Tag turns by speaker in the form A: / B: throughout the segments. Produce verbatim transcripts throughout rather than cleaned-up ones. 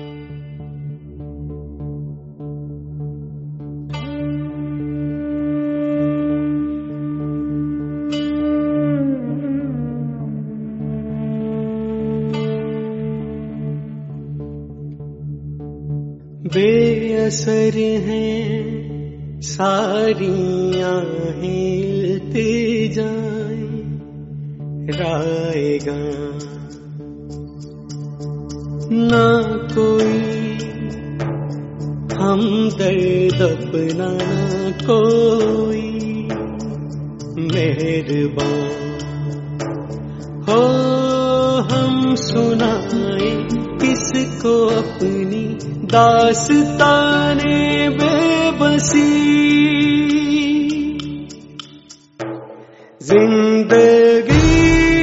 A: बेअसर हैं सारियां हिलते जाएं राएगा ना कोई हमदर्द अपना ना कोई मेहरबान हो हम सुनाए किसको अपनी दास्ताने बेबसी जिंदगी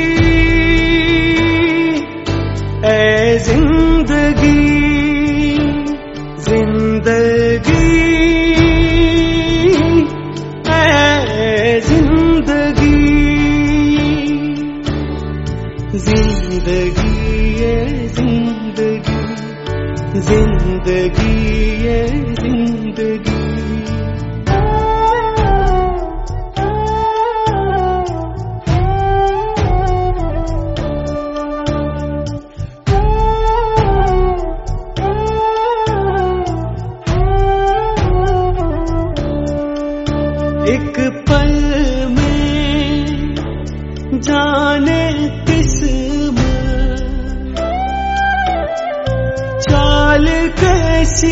A: ऐ जिंदगी जिंदगी ऐ जिंदगी जिंदगी ऐ जिंदगी जिंदगी है जिंदगी एक पल में जाने चाल कैसी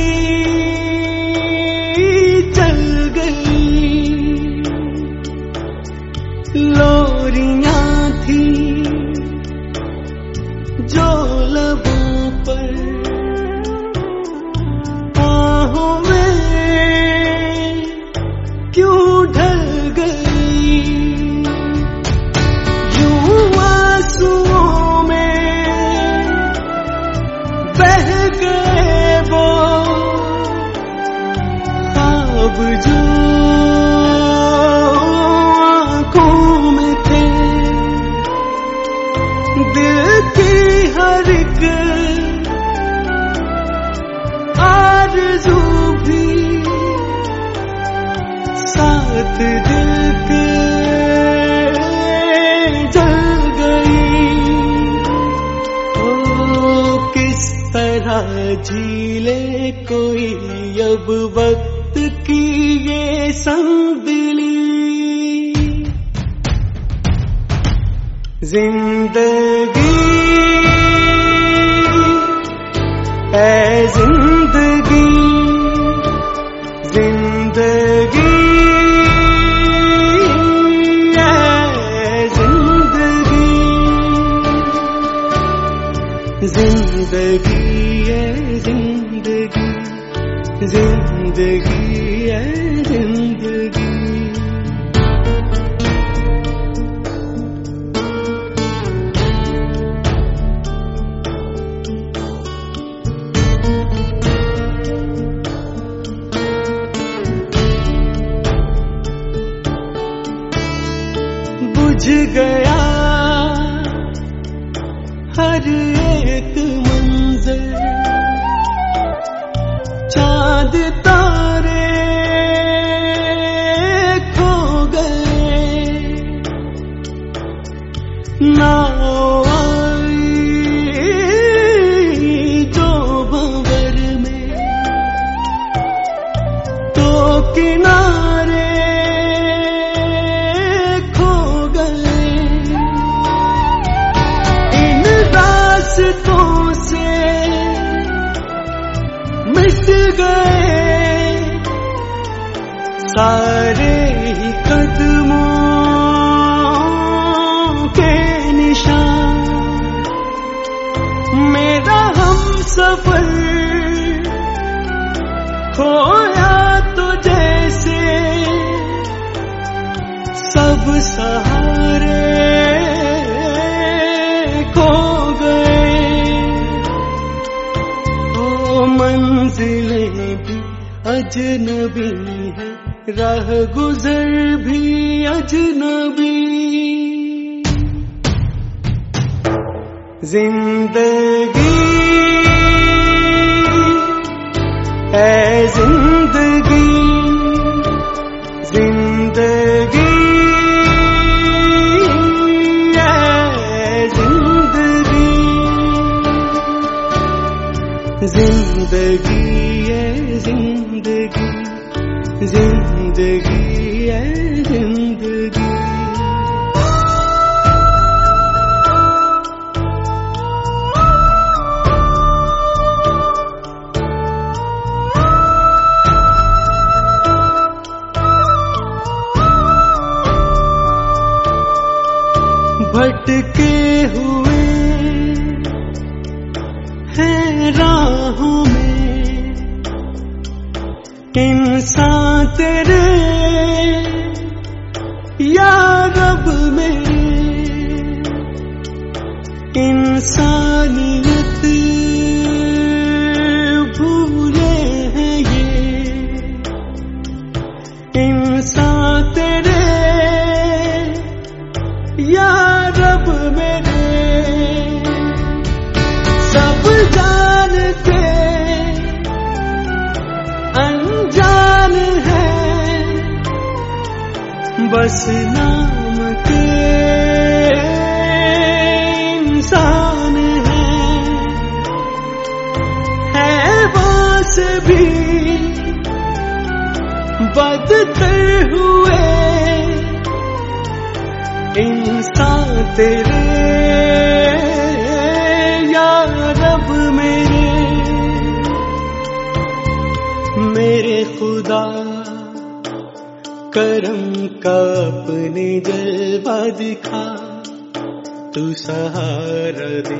A: चल गई लोरियां थी जो लबों पर आहों में क्यों ढल गई यूं आंसुओं में बह गए वो ख्वाब जो आँखों में थे दिल की हर एक आरज़ू भी साथ दिल के जल गई ओ किस तरह झीले कोई अब वक्त की ये संगदिली जिंदगी ऐ जिंदगी जिंदगी ऐ जिंदगी जिंदगी ऐ जिंदगी जिंदगी ऐ जिंदगी बुझ गया हर एक मंज़र चाँद तारे खो गए नाव आई जो भंवर में तो किनारे रास्तों से मिट गए सारे ही कदमों के निशान मेरा हमसफर खोया तो जैसे सब सहारे मंजिलें भी अजनबी है राह गुजर भी अजनबी जिंदगी ऐ जिंदगी जिंदगी ऐ जिंदगी जिंदगी ऐ जिंदगी जिंदगी ऐ जिंदगी। भटके हुए हैं राहों में इंसान तेरे या रब मेरे, इंसानियत भूले हैं ये इंसान तेरे या रब मेरे। सब जानते अनजान है बस नाम के इंसान है। हैवान से भी बदतर हुए इंसान तेरे या रब मेरे। मेरे खुदा करम का अपने जलवा दिखा, तू सहारा दे।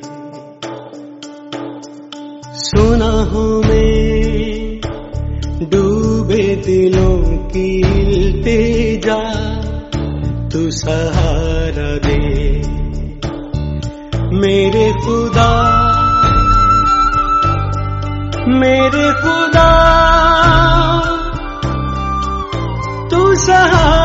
A: सुना हूँ मैं डूबे दिलों की इल्तिजा, तू सहारा दे। मेरे खुदा मेरे खुदा तू सहारा